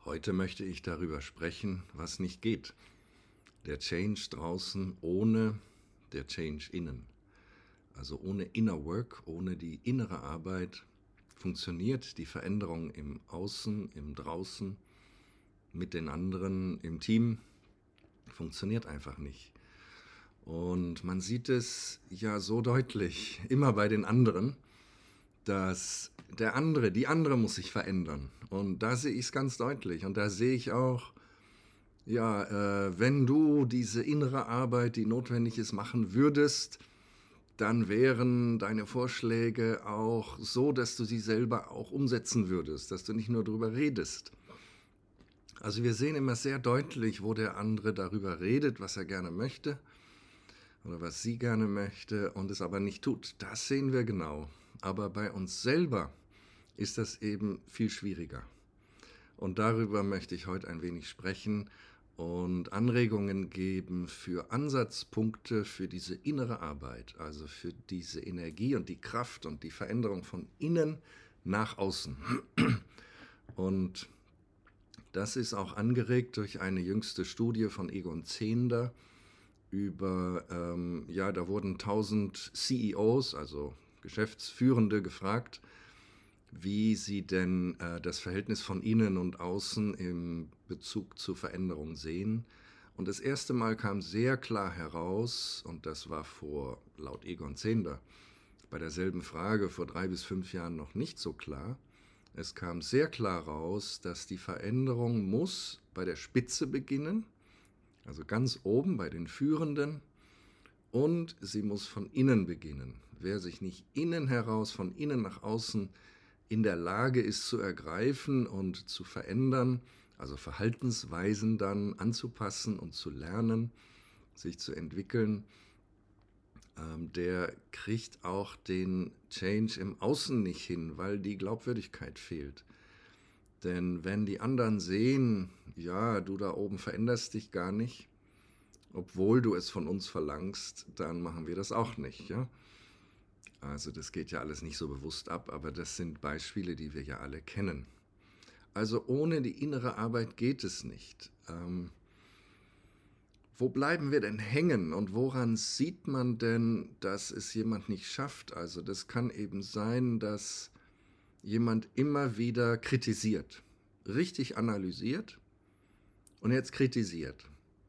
Heute möchte ich darüber sprechen, was nicht geht. Der Change draußen ohne der Change innen. Also ohne Inner Work, ohne die innere Arbeit funktioniert die Veränderung im Außen, im Draußen, mit den anderen, im Team, funktioniert einfach nicht. Und man sieht es ja so deutlich, immer bei den anderen, dass die andere muss sich verändern. Und da sehe ich es ganz deutlich. Und da sehe ich auch, wenn du diese innere Arbeit, die notwendig ist, machen würdest, dann wären deine Vorschläge auch so, dass du sie selber auch umsetzen würdest, dass du nicht nur darüber redest. Also wir sehen immer sehr deutlich, wo der andere darüber redet, was er gerne möchte oder was sie gerne möchte und es aber nicht tut. Das sehen wir genau. Aber bei uns selber ist das eben viel schwieriger. Und darüber möchte ich heute ein wenig sprechen und Anregungen geben für Ansatzpunkte für diese innere Arbeit, also für diese Energie und die Kraft und die Veränderung von innen nach außen. Und das ist auch angeregt durch eine jüngste Studie von Egon Zehnder über, da wurden 1000 CEOs, also Geschäftsführende, gefragt, wie sie denn das Verhältnis von innen und außen im Bezug zur Veränderung sehen. Und das erste Mal kam sehr klar heraus, und das war laut Egon Zehnder, bei derselben Frage vor 3 bis 5 Jahren noch nicht so klar. Es kam sehr klar raus, dass die Veränderung muss bei der Spitze beginnen, also ganz oben bei den Führenden, und sie muss von innen beginnen. Wer sich nicht innen heraus, von innen nach außen in der Lage ist zu ergreifen und zu verändern, also Verhaltensweisen dann anzupassen und zu lernen, sich zu entwickeln, der kriegt auch den Change im Außen nicht hin, weil die Glaubwürdigkeit fehlt. Denn wenn die anderen sehen, ja, du da oben veränderst dich gar nicht, obwohl du es von uns verlangst, dann machen wir das auch nicht, ja. Also das geht ja alles nicht so bewusst ab, aber das sind Beispiele, die wir ja alle kennen. Also ohne die innere Arbeit geht es nicht. Wo bleiben wir denn hängen und woran sieht man denn, dass es jemand nicht schafft? Also das kann eben sein, dass jemand immer wieder kritisiert, richtig analysiert und jetzt kritisiert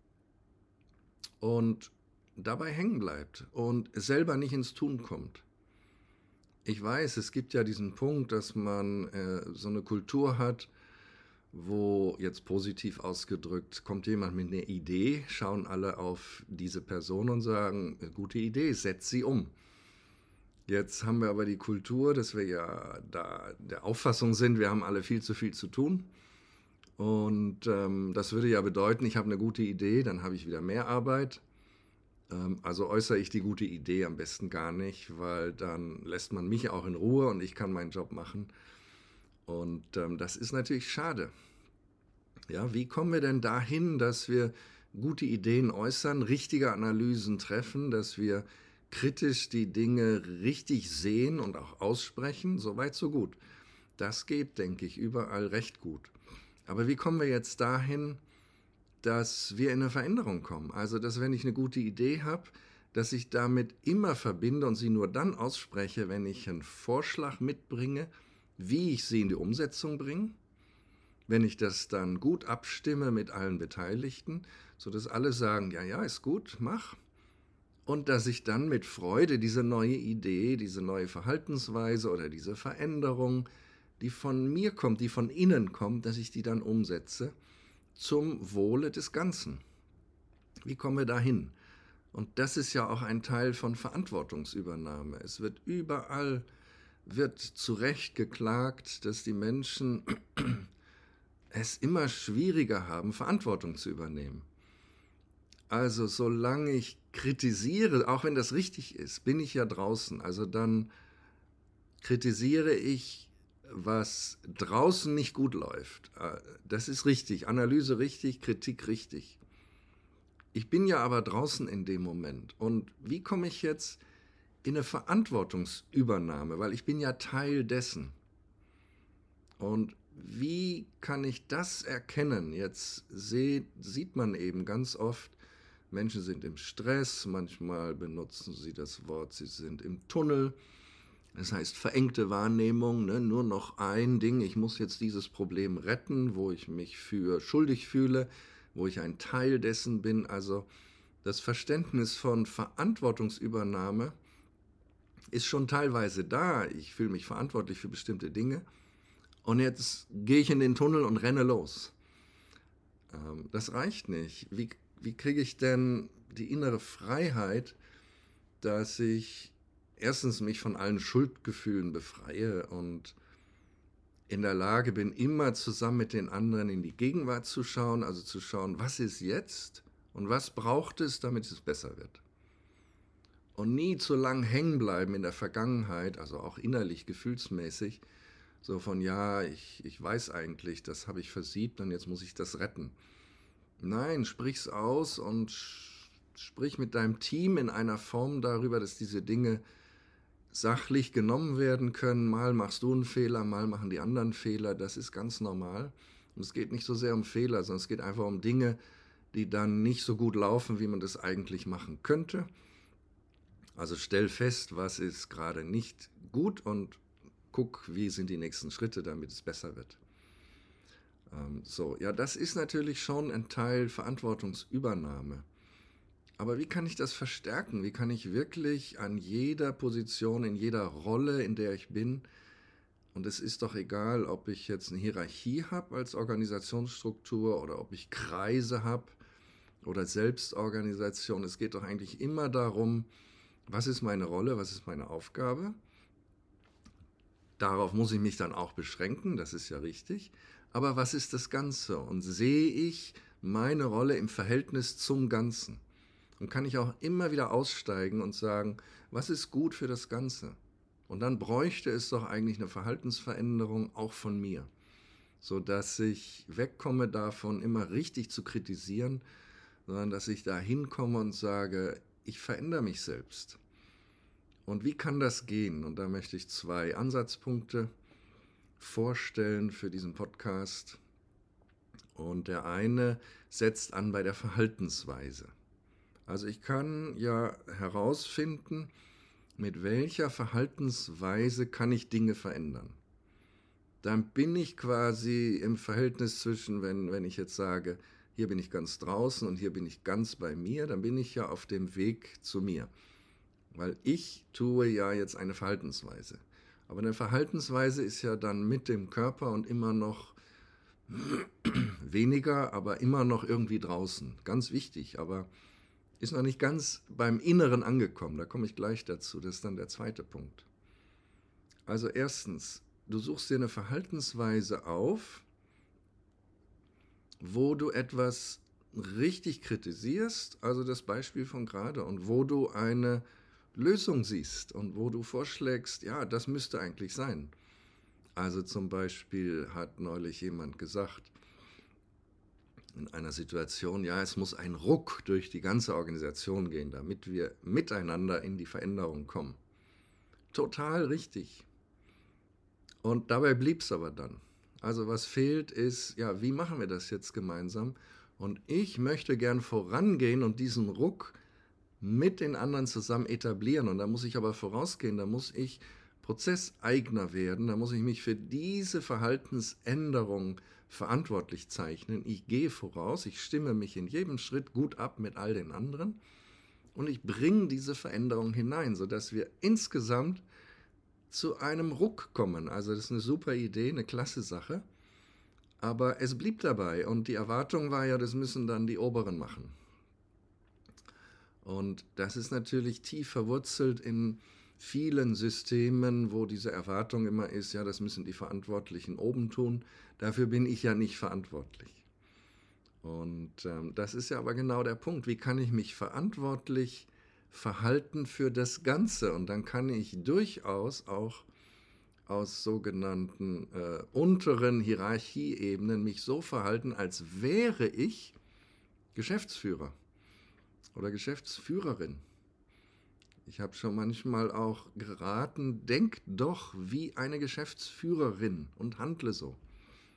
und dabei hängen bleibt und selber nicht ins Tun kommt. Ich weiß, es gibt ja diesen Punkt, dass man so eine Kultur hat, wo jetzt positiv ausgedrückt, kommt jemand mit einer Idee, schauen alle auf diese Person und sagen, gute Idee, setz sie um. Jetzt haben wir aber die Kultur, dass wir ja da der Auffassung sind, wir haben alle viel zu tun. Und das würde ja bedeuten, ich habe eine gute Idee, dann habe ich wieder mehr Arbeit. Also äußere ich die gute Idee am besten gar nicht, weil dann lässt man mich auch in Ruhe und ich kann meinen Job machen. Und das ist natürlich schade. Ja, wie kommen wir denn dahin, dass wir gute Ideen äußern, richtige Analysen treffen, dass wir kritisch die Dinge richtig sehen und auch aussprechen? So weit, so gut. Das geht, denke ich, überall recht gut. Aber wie kommen wir jetzt dahin, dass wir in eine Veränderung kommen? Also, dass wenn ich eine gute Idee habe, dass ich damit immer verbinde und sie nur dann ausspreche, wenn ich einen Vorschlag mitbringe, wie ich sie in die Umsetzung bringe, wenn ich das dann gut abstimme mit allen Beteiligten, sodass alle sagen, ja, ist gut, mach. Und dass ich dann mit Freude diese neue Idee, diese neue Verhaltensweise oder diese Veränderung, die von mir kommt, die von innen kommt, dass ich die dann umsetze zum Wohle des Ganzen. Wie kommen wir dahin? Und das ist ja auch ein Teil von Verantwortungsübernahme. Es wird überall zu Recht geklagt, dass die Menschen es immer schwieriger haben, Verantwortung zu übernehmen. Also solange ich kritisiere, auch wenn das richtig ist, bin ich ja draußen. Also dann kritisiere ich, was draußen nicht gut läuft. Das ist richtig, Analyse richtig, Kritik richtig. Ich bin ja aber draußen in dem Moment. Und wie komme ich jetzt in eine Verantwortungsübernahme? Weil ich bin ja Teil dessen. Und wie kann ich das erkennen? Jetzt sieht man eben ganz oft, Menschen sind im Stress, manchmal benutzen sie das Wort, sie sind im Tunnel. Das heißt verengte Wahrnehmung, ne? Nur noch ein Ding, ich muss jetzt dieses Problem retten, wo ich mich für schuldig fühle, wo ich ein Teil dessen bin. Also das Verständnis von Verantwortungsübernahme ist schon teilweise da. Ich fühle mich verantwortlich für bestimmte Dinge und jetzt gehe ich in den Tunnel und renne los. Das reicht nicht. Wie kriege ich denn die innere Freiheit, dass ich erstens mich von allen Schuldgefühlen befreie und in der Lage bin, immer zusammen mit den anderen in die Gegenwart zu schauen, also zu schauen, was ist jetzt und was braucht es, damit es besser wird. Und nie zu lang hängen bleiben in der Vergangenheit, also auch innerlich, gefühlsmäßig, so von, ja, ich weiß eigentlich, das habe ich versiebt und jetzt muss ich das retten. Nein, sprich's aus und sprich mit deinem Team in einer Form darüber, dass diese Dinge sachlich genommen werden können. Mal machst du einen Fehler, mal machen die anderen Fehler. Das ist ganz normal. Und es geht nicht so sehr um Fehler, sondern es geht einfach um Dinge, die dann nicht so gut laufen, wie man das eigentlich machen könnte. Also stell fest, was ist gerade nicht gut und guck, wie sind die nächsten Schritte, damit es besser wird. Ja, das ist natürlich schon ein Teil Verantwortungsübernahme. Aber wie kann ich das verstärken? Wie kann ich wirklich an jeder Position, in jeder Rolle, in der ich bin, und es ist doch egal, ob ich jetzt eine Hierarchie habe als Organisationsstruktur oder ob ich Kreise habe oder Selbstorganisation, es geht doch eigentlich immer darum, was ist meine Rolle, was ist meine Aufgabe? Darauf muss ich mich dann auch beschränken, das ist ja richtig. Aber was ist das Ganze? Und sehe ich meine Rolle im Verhältnis zum Ganzen? Und kann ich auch immer wieder aussteigen und sagen, was ist gut für das Ganze? Und dann bräuchte es doch eigentlich eine Verhaltensveränderung auch von mir, sodass ich wegkomme davon, immer richtig zu kritisieren, sondern dass ich da hinkomme und sage, ich verändere mich selbst. Und wie kann das gehen? Und da möchte ich 2 Ansatzpunkte vorstellen für diesen Podcast. Und der eine setzt an bei der Verhaltensweise. Also ich kann ja herausfinden, mit welcher Verhaltensweise kann ich Dinge verändern. Dann bin ich quasi im Verhältnis zwischen, wenn ich jetzt sage, hier bin ich ganz draußen und hier bin ich ganz bei mir, dann bin ich ja auf dem Weg zu mir. Weil ich tue ja jetzt eine Verhaltensweise. Aber eine Verhaltensweise ist ja dann mit dem Körper und immer noch weniger, aber immer noch irgendwie draußen. Ganz wichtig, aber ist noch nicht ganz beim Inneren angekommen. Da komme ich gleich dazu. Das ist dann der zweite Punkt. Also erstens, du suchst dir eine Verhaltensweise auf, wo du etwas richtig kritisierst, also das Beispiel von gerade, und wo du eine Lösung siehst und wo du vorschlägst, ja, das müsste eigentlich sein. Also zum Beispiel hat neulich jemand gesagt, in einer Situation, ja, es muss ein Ruck durch die ganze Organisation gehen, damit wir miteinander in die Veränderung kommen. Total richtig. Und dabei blieb es aber dann. Also was fehlt ist, ja, wie machen wir das jetzt gemeinsam? Und ich möchte gern vorangehen und diesen Ruck mit den anderen zusammen etablieren. Und da muss ich aber vorausgehen, da muss ich Prozesseigner werden, da muss ich mich für diese Verhaltensänderung verantwortlich zeichnen. Ich gehe voraus, ich stimme mich in jedem Schritt gut ab mit all den anderen und ich bringe diese Veränderung hinein, sodass wir insgesamt zu einem Ruck kommen. Also das ist eine super Idee, eine klasse Sache, aber es blieb dabei und die Erwartung war ja, das müssen dann die Oberen machen. Und das ist natürlich tief verwurzelt in vielen Systemen, wo diese Erwartung immer ist, ja, das müssen die Verantwortlichen oben tun. Dafür bin ich ja nicht verantwortlich. Und das ist ja aber genau der Punkt. Wie kann ich mich verantwortlich verhalten für das Ganze? Und dann kann ich durchaus auch aus sogenannten unteren Hierarchieebenen mich so verhalten, als wäre ich Geschäftsführer oder Geschäftsführerin. Ich habe schon manchmal auch geraten, denk doch wie eine Geschäftsführerin und handle so.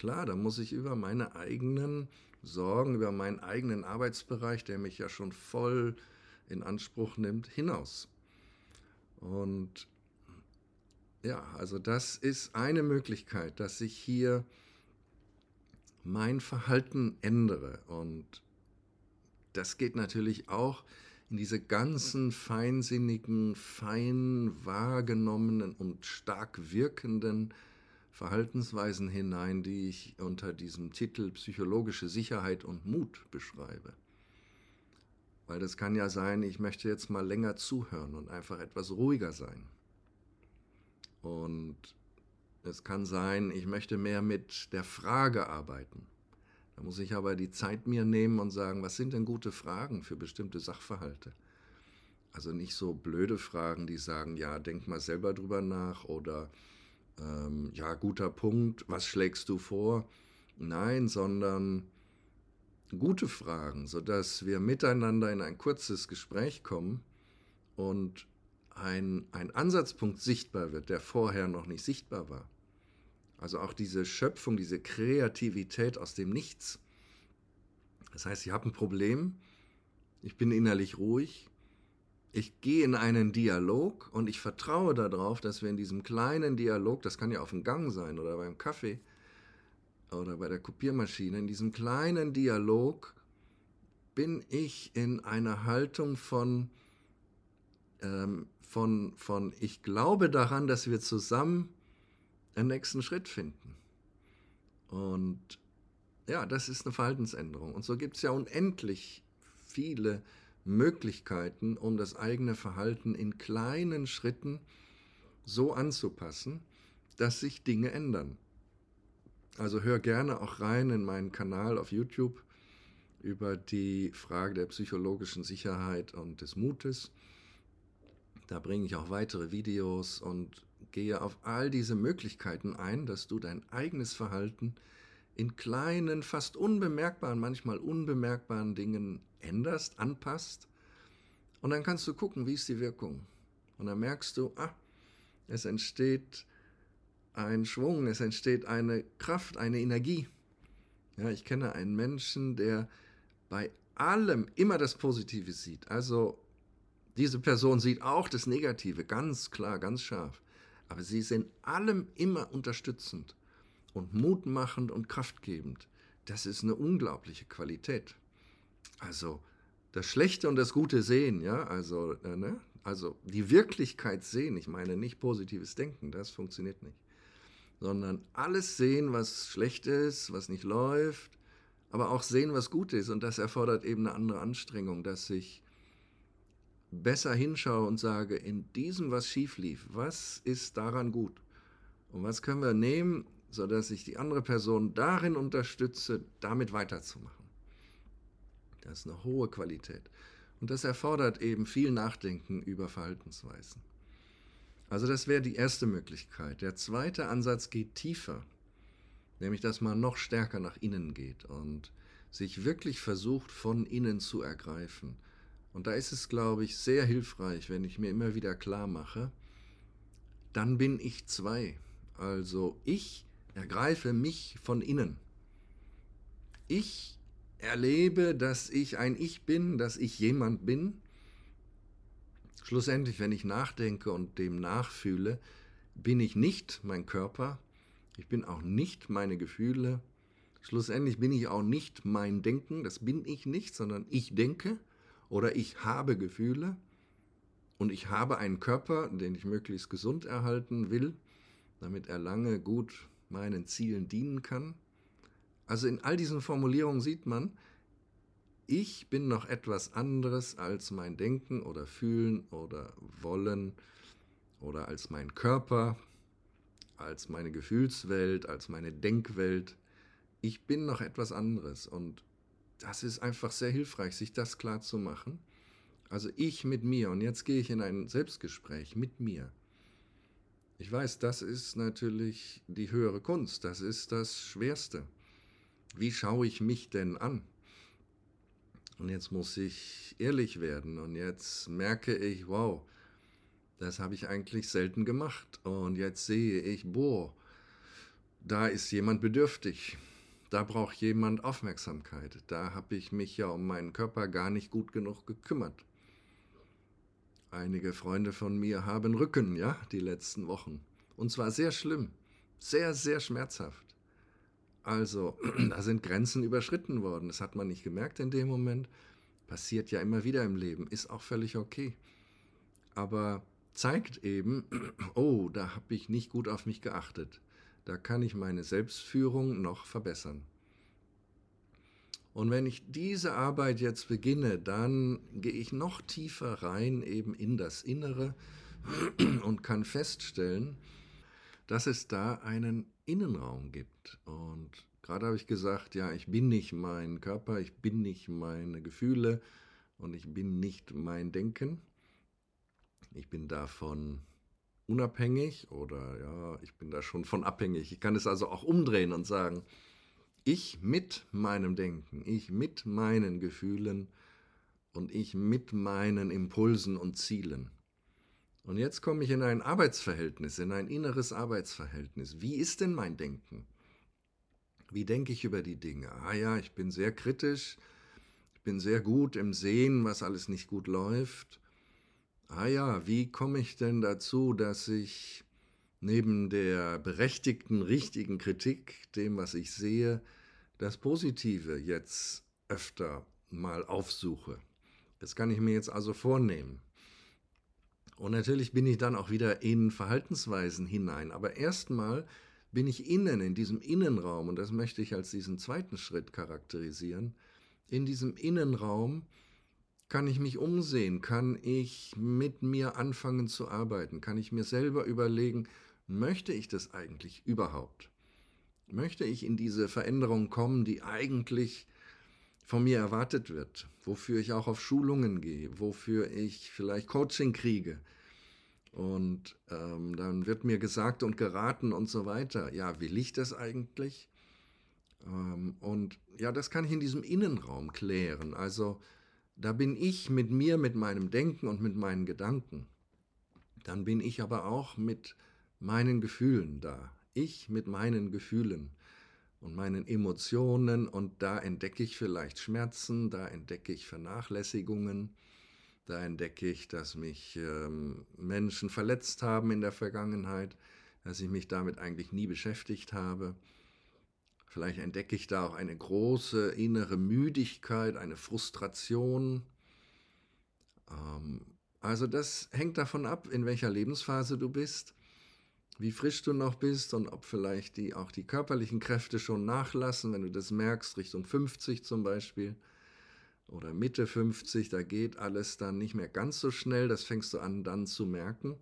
Klar, da muss ich über meine eigenen Sorgen, über meinen eigenen Arbeitsbereich, der mich ja schon voll in Anspruch nimmt, hinaus. Und ja, also das ist eine Möglichkeit, dass ich hier mein Verhalten ändere. Und das geht natürlich auch in diese ganzen feinsinnigen, fein wahrgenommenen und stark wirkenden Verhaltensweisen hinein, die ich unter diesem Titel psychologische Sicherheit und Mut beschreibe. Weil das kann ja sein, ich möchte jetzt mal länger zuhören und einfach etwas ruhiger sein. Und es kann sein, ich möchte mehr mit der Frage arbeiten. Da muss ich aber die Zeit mir nehmen und sagen, was sind denn gute Fragen für bestimmte Sachverhalte? Also nicht so blöde Fragen, die sagen, ja, denk mal selber drüber nach oder ja, guter Punkt, was schlägst du vor? Nein, sondern gute Fragen, sodass wir miteinander in ein kurzes Gespräch kommen und ein Ansatzpunkt sichtbar wird, der vorher noch nicht sichtbar war. Also auch diese Schöpfung, diese Kreativität aus dem Nichts. Das heißt, ich habe ein Problem, ich bin innerlich ruhig, ich gehe in einen Dialog und ich vertraue darauf, dass wir in diesem kleinen Dialog, das kann ja auf dem Gang sein oder beim Kaffee oder bei der Kopiermaschine, in diesem kleinen Dialog bin ich in einer Haltung von ich glaube daran, dass wir zusammen einen nächsten Schritt finden. Und ja, das ist eine Verhaltensänderung. Und so gibt es ja unendlich viele Möglichkeiten, um das eigene Verhalten in kleinen Schritten so anzupassen, dass sich Dinge ändern. Also hör gerne auch rein in meinen Kanal auf YouTube über die Frage der psychologischen Sicherheit und des Mutes. Da bringe ich auch weitere Videos und gehe auf all diese Möglichkeiten ein, dass du dein eigenes Verhalten in kleinen, fast unbemerkbaren, manchmal unbemerkbaren Dingen änderst, anpasst. Und dann kannst du gucken, wie ist die Wirkung. Und dann merkst du, es entsteht ein Schwung, es entsteht eine Kraft, eine Energie. Ja, ich kenne einen Menschen, der bei allem immer das Positive sieht. Also diese Person sieht auch das Negative, ganz klar, ganz scharf. Aber sie ist in allem immer unterstützend und mutmachend und kraftgebend. Das ist eine unglaubliche Qualität. Also das Schlechte und das Gute sehen, ja, also die Wirklichkeit sehen, ich meine nicht positives Denken, das funktioniert nicht, sondern alles sehen, was schlecht ist, was nicht läuft, aber auch sehen, was gut ist, und das erfordert eben eine andere Anstrengung, dass ich besser hinschaue und sage, in diesem, was schief lief, was ist daran gut und was können wir nehmen, sodass ich die andere Person darin unterstütze, damit weiterzumachen. Das ist eine hohe Qualität. Und das erfordert eben viel Nachdenken über Verhaltensweisen. Also das wäre die erste Möglichkeit. Der zweite Ansatz geht tiefer, nämlich dass man noch stärker nach innen geht und sich wirklich versucht, von innen zu ergreifen. Und da ist es, glaube ich, sehr hilfreich, wenn ich mir immer wieder klar mache, dann bin ich zwei. Also ich ergreife mich von innen. Ich erlebe, dass ich ein Ich bin, dass ich jemand bin. Schlussendlich, wenn ich nachdenke und dem nachfühle, bin ich nicht mein Körper, ich bin auch nicht meine Gefühle, schlussendlich bin ich auch nicht mein Denken, das bin ich nicht, sondern ich denke oder ich habe Gefühle und ich habe einen Körper, den ich möglichst gesund erhalten will, damit er lange gut meinen Zielen dienen kann. Also in all diesen Formulierungen sieht man, ich bin noch etwas anderes als mein Denken oder Fühlen oder Wollen oder als mein Körper, als meine Gefühlswelt, als meine Denkwelt. Ich bin noch etwas anderes, und das ist einfach sehr hilfreich, sich das klar zu machen. Also ich mit mir, und jetzt gehe ich in ein Selbstgespräch mit mir. Ich weiß, das ist natürlich die höhere Kunst, das ist das Schwerste. Wie schaue ich mich denn an? Und jetzt muss ich ehrlich werden und jetzt merke ich, wow, das habe ich eigentlich selten gemacht. Und jetzt sehe ich, boah, da ist jemand bedürftig, da braucht jemand Aufmerksamkeit, da habe ich mich ja um meinen Körper gar nicht gut genug gekümmert. Einige Freunde von mir haben Rücken, ja, die letzten Wochen. Und zwar sehr schlimm, sehr, sehr schmerzhaft. Also, da sind Grenzen überschritten worden. Das hat man nicht gemerkt in dem Moment. Passiert ja immer wieder im Leben, ist auch völlig okay. Aber zeigt eben, oh, da habe ich nicht gut auf mich geachtet. Da kann ich meine Selbstführung noch verbessern. Und wenn ich diese Arbeit jetzt beginne, dann gehe ich noch tiefer rein eben in das Innere und kann feststellen, dass es da einen Innenraum gibt. Und gerade habe ich gesagt, ja, ich bin nicht mein Körper, ich bin nicht meine Gefühle und ich bin nicht mein Denken. Ich bin davon unabhängig oder ja, ich bin da schon von abhängig. Ich kann es also auch umdrehen und sagen, ich mit meinem Denken, ich mit meinen Gefühlen und ich mit meinen Impulsen und Zielen. Und jetzt komme ich in ein Arbeitsverhältnis, in ein inneres Arbeitsverhältnis. Wie ist denn mein Denken? Wie denke ich über die Dinge? Ah ja, ich bin sehr kritisch, ich bin sehr gut im Sehen, was alles nicht gut läuft. Ah ja, wie komme ich denn dazu, dass ich neben der berechtigten, richtigen Kritik, dem, was ich sehe, das Positive jetzt öfter mal aufsuche? Das kann ich mir jetzt also vornehmen. Und natürlich bin ich dann auch wieder in Verhaltensweisen hinein. Aber erstmal bin ich innen, in diesem Innenraum, und das möchte ich als diesen zweiten Schritt charakterisieren. In diesem Innenraum kann ich mich umsehen, kann ich mit mir anfangen zu arbeiten, kann ich mir selber überlegen, möchte ich das eigentlich überhaupt? Möchte ich in diese Veränderung kommen, die eigentlich von mir erwartet wird, wofür ich auch auf Schulungen gehe, wofür ich vielleicht Coaching kriege? Und dann wird mir gesagt und geraten und so weiter. Ja, will ich das eigentlich? Und ja, das kann ich in diesem Innenraum klären. Also da bin ich mit mir, mit meinem Denken und mit meinen Gedanken. Dann bin ich aber auch mit meinen Gefühlen da. Ich mit meinen Gefühlen und meinen Emotionen. Und da entdecke ich vielleicht Schmerzen, da entdecke ich Vernachlässigungen. Da entdecke ich, dass mich Menschen verletzt haben in der Vergangenheit, dass ich mich damit eigentlich nie beschäftigt habe. Vielleicht entdecke ich da auch eine große innere Müdigkeit, eine Frustration. Also das hängt davon ab, in welcher Lebensphase du bist, wie frisch du noch bist und ob vielleicht auch die körperlichen Kräfte schon nachlassen, wenn du das merkst, Richtung 50 zum Beispiel. Oder Mitte 50, da geht alles dann nicht mehr ganz so schnell, das fängst du an dann zu merken.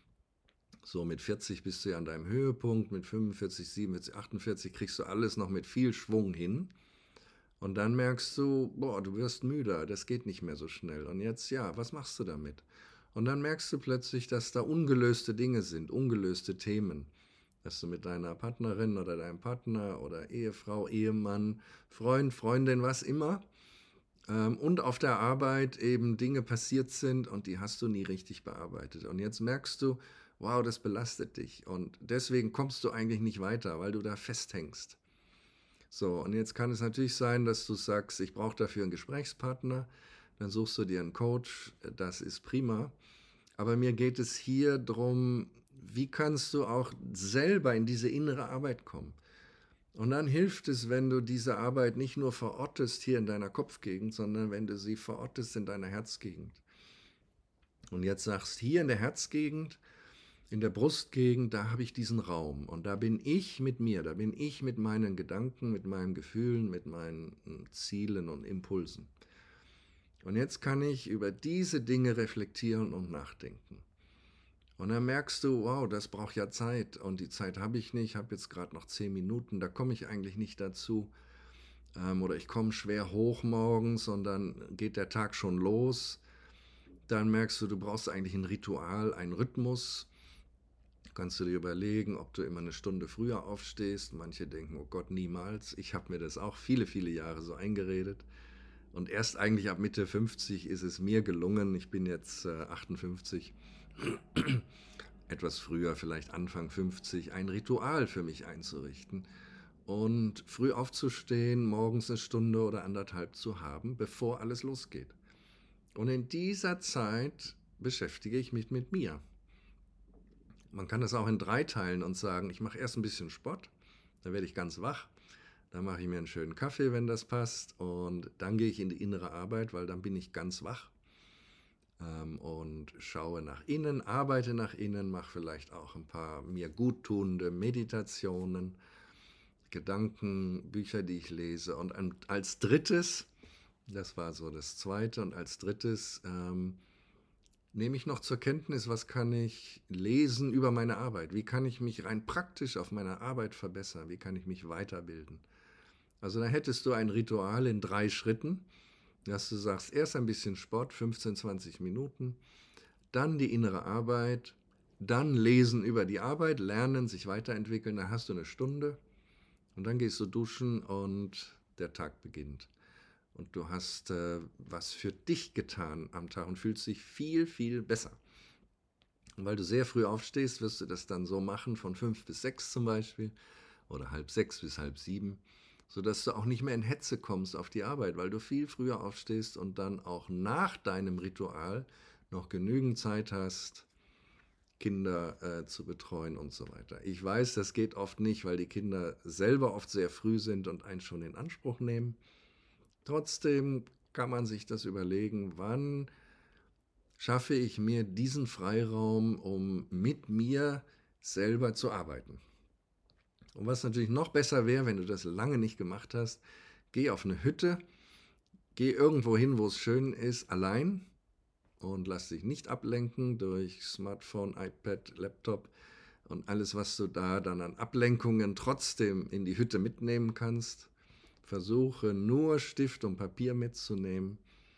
So mit 40 bist du ja an deinem Höhepunkt, mit 45, 47, 48 kriegst du alles noch mit viel Schwung hin. Und dann merkst du, boah, du wirst müder, das geht nicht mehr so schnell. Und jetzt, ja, was machst du damit? Und dann merkst du plötzlich, dass da ungelöste Dinge sind, ungelöste Themen. Dass du mit deiner Partnerin oder deinem Partner oder Ehefrau, Ehemann, Freund, Freundin, was immer, und auf der Arbeit eben Dinge passiert sind und die hast du nie richtig bearbeitet. Und jetzt merkst du, wow, das belastet dich. Und deswegen kommst du eigentlich nicht weiter, weil du da festhängst. So, und jetzt kann es natürlich sein, dass du sagst, ich brauche dafür einen Gesprächspartner. Dann suchst du dir einen Coach, das ist prima. Aber mir geht es hier darum, wie kannst du auch selber in diese innere Arbeit kommen? Und dann hilft es, wenn du diese Arbeit nicht nur verortest hier in deiner Kopfgegend, sondern wenn du sie verortest in deiner Herzgegend. Und jetzt sagst, hier in der Herzgegend, in der Brustgegend, da habe ich diesen Raum. Und da bin ich mit mir, da bin ich mit meinen Gedanken, mit meinen Gefühlen, mit meinen Zielen und Impulsen. Und jetzt kann ich über diese Dinge reflektieren und nachdenken. Und dann merkst du, wow, das braucht ja Zeit und die Zeit habe ich nicht, ich habe jetzt gerade noch 10 Minuten, da komme ich eigentlich nicht dazu. Oder ich komme schwer hoch morgens und dann geht der Tag schon los. Dann merkst du, du brauchst eigentlich ein Ritual, einen Rhythmus. Kannst du dir überlegen, ob du immer eine Stunde früher aufstehst. Manche denken, oh Gott, niemals. Ich habe mir das auch viele, viele Jahre so eingeredet. Und erst eigentlich ab Mitte 50 ist es mir gelungen, ich bin jetzt 58, etwas früher, vielleicht Anfang 50, ein Ritual für mich einzurichten und früh aufzustehen, morgens eine Stunde oder anderthalb zu haben, bevor alles losgeht. Und in dieser Zeit beschäftige ich mich mit mir. Man kann das auch in 3 teilen und sagen, ich mache erst ein bisschen Sport, dann werde ich ganz wach, dann mache ich mir einen schönen Kaffee, wenn das passt, und dann gehe ich in die innere Arbeit, weil dann bin ich ganz wach und schaue nach innen, arbeite nach innen, mache vielleicht auch ein paar mir guttunende Meditationen, Gedanken, Bücher, die ich lese. Und als drittes, das war so das zweite, und als drittes nehme ich noch zur Kenntnis, was kann ich lesen über meine Arbeit? Wie kann ich mich rein praktisch auf meiner Arbeit verbessern? Wie kann ich mich weiterbilden? Also da hättest du ein Ritual in 3 Schritten, dass du sagst, erst ein bisschen Sport, 15, 20 Minuten, dann die innere Arbeit, dann lesen über die Arbeit, lernen, sich weiterentwickeln, dann hast du eine Stunde und dann gehst du duschen und der Tag beginnt. Und du hast was für dich getan am Tag und fühlst dich viel, viel besser. Und weil du sehr früh aufstehst, wirst du das dann so machen, von 5 bis 6 zum Beispiel, oder halb 6 bis halb 7, sodass du auch nicht mehr in Hetze kommst auf die Arbeit, weil du viel früher aufstehst und dann auch nach deinem Ritual noch genügend Zeit hast, Kinder zu betreuen und so weiter. Ich weiß, das geht oft nicht, weil die Kinder selber oft sehr früh sind und einen schon in Anspruch nehmen. Trotzdem kann man sich das überlegen, wann schaffe ich mir diesen Freiraum, um mit mir selber zu arbeiten. Und was natürlich noch besser wäre, wenn du das lange nicht gemacht hast, geh auf eine Hütte, geh irgendwo hin, wo es schön ist, allein und lass dich nicht ablenken durch Smartphone, iPad, Laptop und alles, was du da dann an Ablenkungen trotzdem in die Hütte mitnehmen kannst. Versuche nur Stift und Papier mitzunehmen.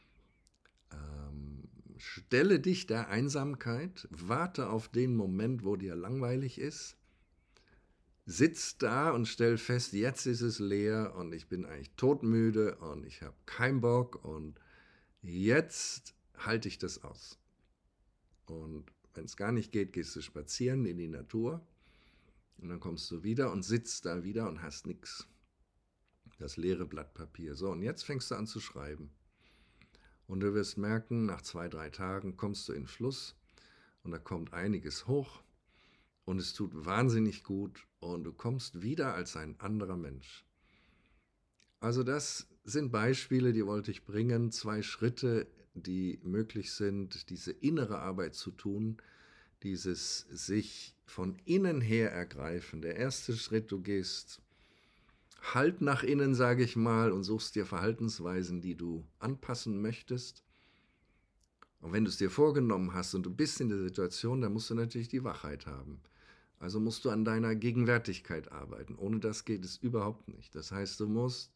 Stelle dich der Einsamkeit, warte auf den Moment, wo dir langweilig ist. Sitz da und stell fest, jetzt ist es leer und ich bin eigentlich todmüde und ich habe keinen Bock und jetzt halte ich das aus. Und wenn es gar nicht geht, gehst du spazieren in die Natur und dann kommst du wieder und sitzt da wieder und hast nichts. Das leere Blatt Papier. So, und jetzt fängst du an zu schreiben. Und du wirst merken, nach 2, 3 Tagen kommst du in Fluss und da kommt einiges hoch und es tut wahnsinnig gut und du kommst wieder als ein anderer Mensch. Also das sind Beispiele, die wollte ich bringen, 2 Schritte, die möglich sind, diese innere Arbeit zu tun, dieses sich von innen her ergreifen. Der erste Schritt, du gehst halt nach innen, sage ich mal, und suchst dir Verhaltensweisen, die du anpassen möchtest. Und wenn du es dir vorgenommen hast und du bist in der Situation, dann musst du natürlich die Wachheit haben. Also musst du an deiner Gegenwärtigkeit arbeiten. Ohne das geht es überhaupt nicht. Das heißt, du musst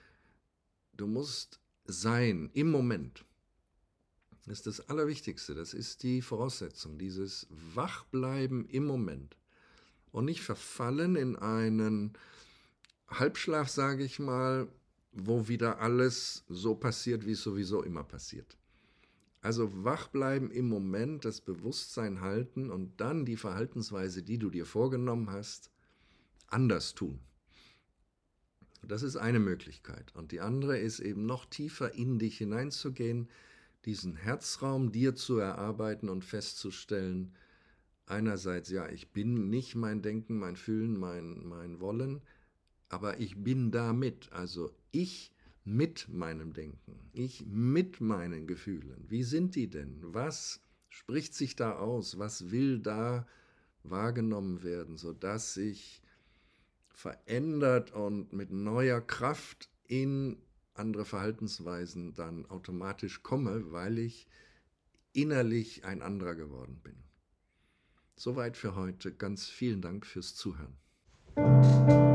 sein im Moment. Das ist das Allerwichtigste. Das ist die Voraussetzung, dieses Wachbleiben im Moment. Und nicht verfallen in einen Halbschlaf, sage ich mal, wo wieder alles so passiert, wie es sowieso immer passiert. Also wach bleiben im Moment, das Bewusstsein halten und dann die Verhaltensweise, die du dir vorgenommen hast, anders tun. Das ist eine Möglichkeit. Und die andere ist eben noch tiefer in dich hineinzugehen, diesen Herzraum dir zu erarbeiten und festzustellen, einerseits, ja, ich bin nicht mein Denken, mein Fühlen, mein Wollen, aber ich bin da mit, also ich mit meinem Denken, ich mit meinen Gefühlen. Wie sind die denn? Was spricht sich da aus? Was will da wahrgenommen werden, sodass ich verändert und mit neuer Kraft in andere Verhaltensweisen dann automatisch komme, weil ich innerlich ein anderer geworden bin. Soweit für heute. Ganz vielen Dank fürs Zuhören.